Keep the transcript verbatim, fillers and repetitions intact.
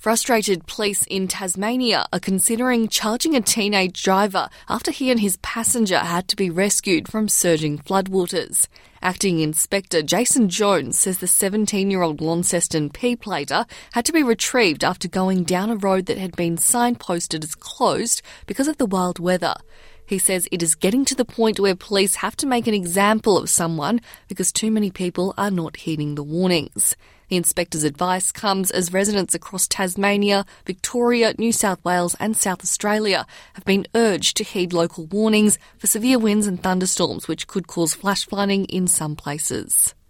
Frustrated police in Tasmania are considering charging a teenage driver after he and his passenger had to be rescued from surging floodwaters. Acting Inspector Jason Jones says the seventeen-year-old Launceston P-plater had to be retrieved after going down a road that had been signposted as closed because of the wild weather. He says it is getting to the point where police have to make an example of someone because too many people are not heeding the warnings. The inspector's advice comes as residents across Tasmania, Victoria, New South Wales and South Australia have been urged to heed local warnings for severe winds and thunderstorms which could cause flash flooding in some places.